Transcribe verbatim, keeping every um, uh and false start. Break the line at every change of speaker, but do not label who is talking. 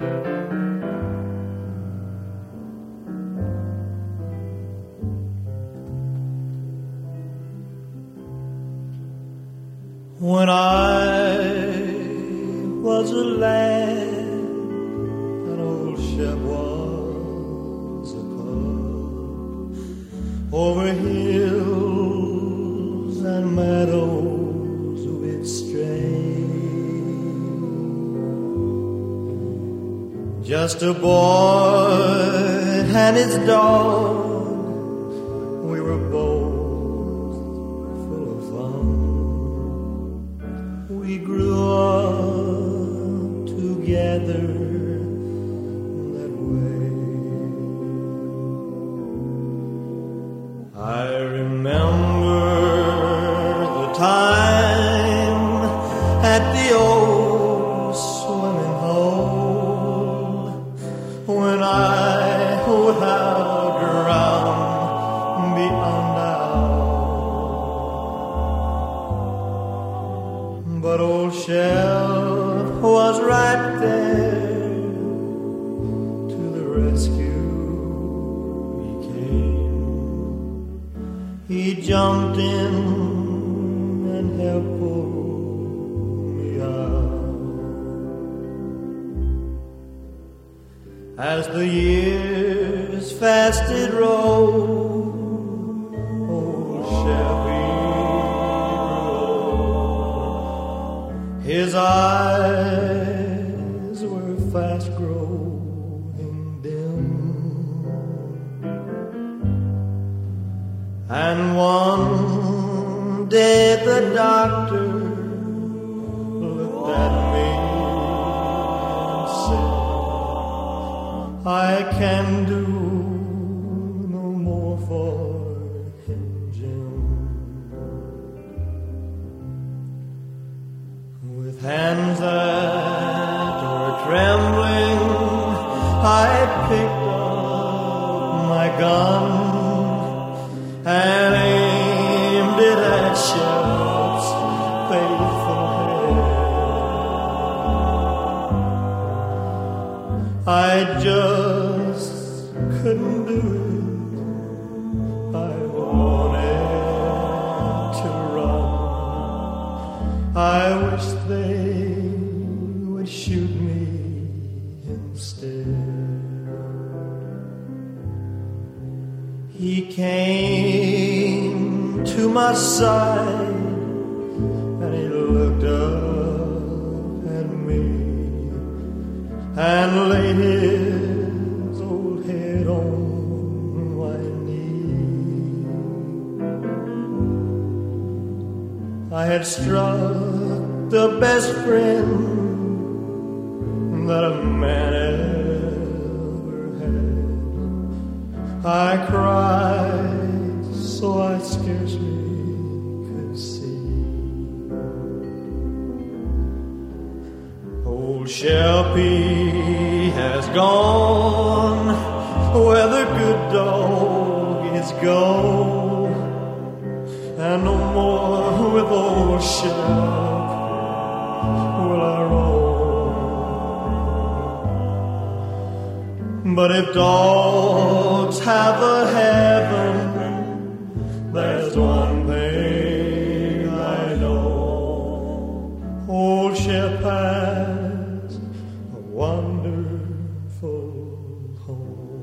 When I was a lad, an old ship was a cub. Over hills and meadows we'd stray, just a boy and his dog. We were both full of fun. We grew up together that way. I remember the time at the old swimming hole when I would have drowned beyond doubt. But old Shep was right there to the rescue. He came, he jumped in and helped pull me out. As the years fast did roll, old Shep, his eyes were fast growing dim, and one day the doctor looked at me and said, I can do no more for him, Jim. With hands that were trembling, I picked up my gun and aimed it at Shep's faithful head. I just couldn't do it. I wanted to run. I wish they would shoot me instead. He came to my side and he looked up at me and laid his old head on my knee. I had struck the best friend that a man ever had. I cried so I scarcely could see. Old Shelby has gone where the good dogs go, and no more with old Shep will I roam. But if dogs have a heaven, there's one thing I know: old Shep has a wonderful home.